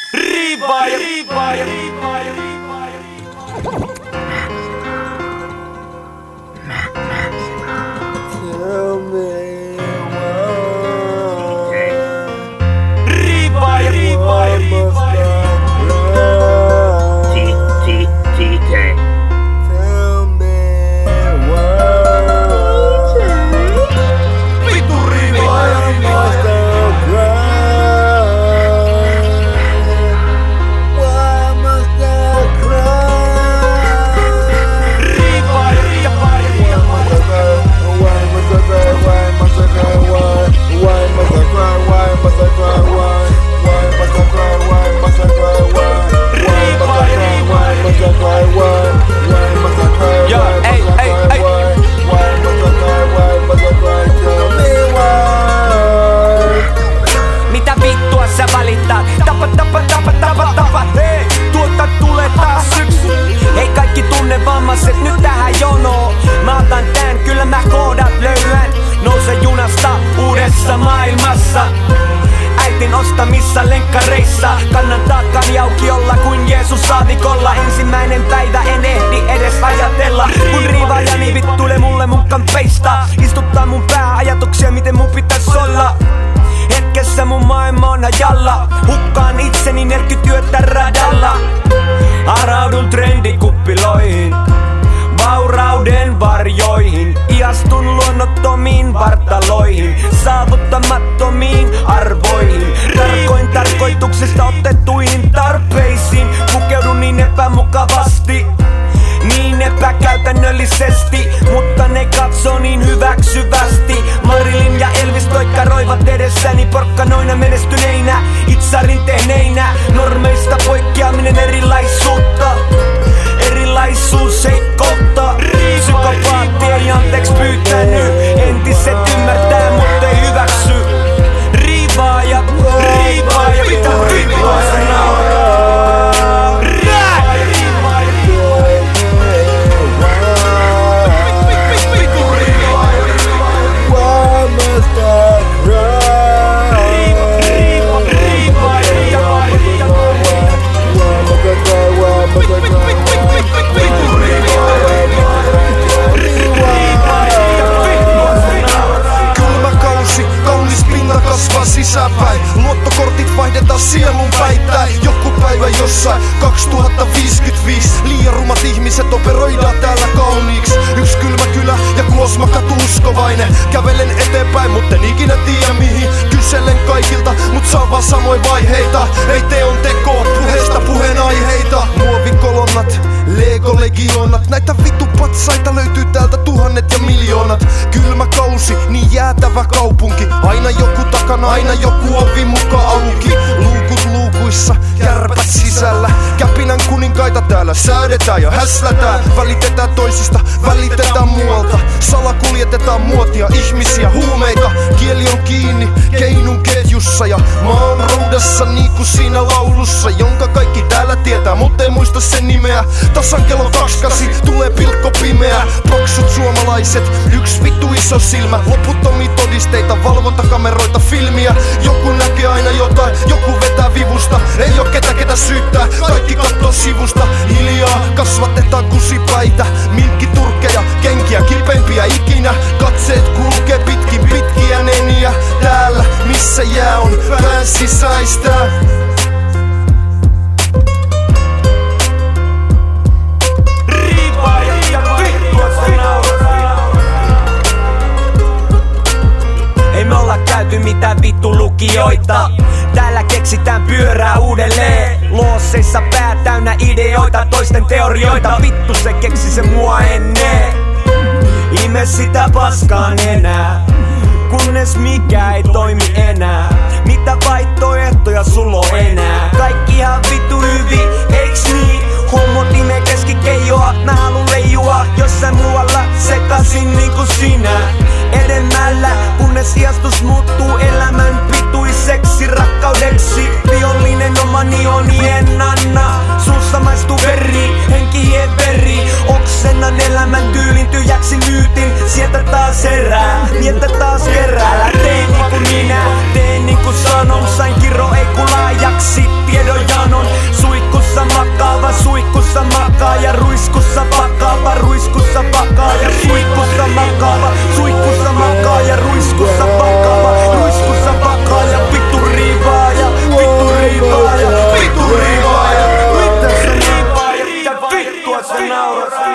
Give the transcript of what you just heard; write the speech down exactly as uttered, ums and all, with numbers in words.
Riivaaja, riivaaja, riivaaja, riivaaja, Tell me why. riivaaja, riivaaja, riivaaja. T K. Tell me why. Vitu riivaaja, Why riivaaja. must I cry? Why must I cry? Riivaaja, riivaaja, riivaaja. Why must I cry? Why must I cry? Why? Why must I cry? Why must I cry? Why? Why must I cry? Why must I cry? Why? Why must I cry? Why must I cry? Why? Why must I cry? Yo, Why hey, must I hey, cry? hey. Why? Why must I cry? Why must I cry? Tell me why. Mitä vittua sä valittaa? Tapa, tapa, tapa, tapa, tapa, hei! Tuota tulee taas syksy. Hei kaikki tunnevammaiset nyt tähän jonoon. Mä otan tän, kyllä mä koodat löydän. Nouse junasta uudessa maailmassa. Äitin ostamissa lenkkareissa. Kannan taakkani aukiolla kuin Jeesus saavikolla. Ensimmäinen päivä en ehdi edes ajatella. Kun riivaajani vittuilee mulle mun kampeista. Istuttaa mun pää ajatuksia miten mun pitäis olla. Hetkessä mun maailma on hajalla. Hukkaan itseni nerkkytyötä radalla. Araudun trendikuppiloihin, vaurauden varjoihin. Iastun luonnottomiin vartaloihin, saavuttamattomiin arvoihin. Tarkoin tarkoituksesta otettuihin tarpeisiin. Pukeudun niin epämukavasti, niin epäkäytännöllisesti, mutta ne katsoo niin hyväksyvästi. Marilyn ja Elvis toikkaroivat edessäni porkkanoina menestyneinä, itsarin tehneinä. Normeista poikkeaminen erilaisuutta, erilaisuus ei kohta. Psykopaatti ei anteeksi pyytänyt, entiset ymmärtää mutta ei hyväksy. Riivaaja, riivaaja, mitä riivaaja sanoo? Why must I cry? Kylmä kausi, kaunis pinta kasvaa sisäpäin. Luottokortit vaihdetaan sielun päittäin. Joku päivä jossain kaksituhattaviisikymmentäviisi. Liian rumat ihmiset operoidaan täällä kauniiksi. Yksi kylmä kylä ja kuosma katu uskovainen. Kävelen eteenpäin, mutten ikinä tiedä mihin. Kyselen kaikilta, mut saan vaan samoin vaiheita. Ei teon tekoa, puheesta puheenaiheita. Muovikolonnat, Lego-legioonat. Näitä vitu patsaita löytyy täältä tuhannet ja miljoonat. Kylmä kausi, niin jäätävä kaupunki. Aina joku takana, aina joku ovi muka auki. Luukut luukuissa, kärpät sisällä. Käpinän kuninkaita täällä säädetään ja häslätään. Välitetään toisista, välitetään muualta. Salakuljetetaan muotia, ihmisiä, huumeita. Kieli on kiinni, keinun ketjussa. Ja mä oon roudassa niinku siinä laulussa, jonka kaikki täällä tietää, mut ei muista sen nimeä. Tasan kello kaksikasi, tulee pilkko pimeä. Paksut suomalaiset, yks vittu iso silmä. Loputtomia todisteita, valvontakameroita, filmiä. Joku näkee aina jotain, joku vetää vivusta. Ei oo ketä ketä syyttää, kaikki kattoo sivusta. Hiljaa kasvatetaan kusipäitä, minkkiturkkeja, kenkiä kipeimpiä ikinä. Katseet kulkee pitkin pitkiä neniä. Täällä missä jää on pään sisäistä. Ei me olla käyty mitään vittu lukioita. Täällä keksitään pyörää uudelleen. Loosseissa pää täynnä ideoita, toisten teorioita. Vittu se keksi se mua ennen. Ime sitä paskaan enää, kunnes mikä ei toimi enää. Mitä vaihtoehtoja sulla on enää? Kaikki ihan vittu hyvin, eiks niin? Hommot ime keskikeijoa, mä halun leijua jossain muualla sekasin niinku sinä. Edemmällä, kunnes hiastus muuttuu elämän pituiseksi rakkaudeksi. Vihollinen omani on en anna, suussa maistuu veri, henki ei veri. Oksennan elämän tyylin tyhjäksi myytin, sieltä taas herää, mieltä taas kerää. Älä tee niinku minä, tee niinku sanon, sain kiro ei kulaajaksi. Tiedon sä naurat.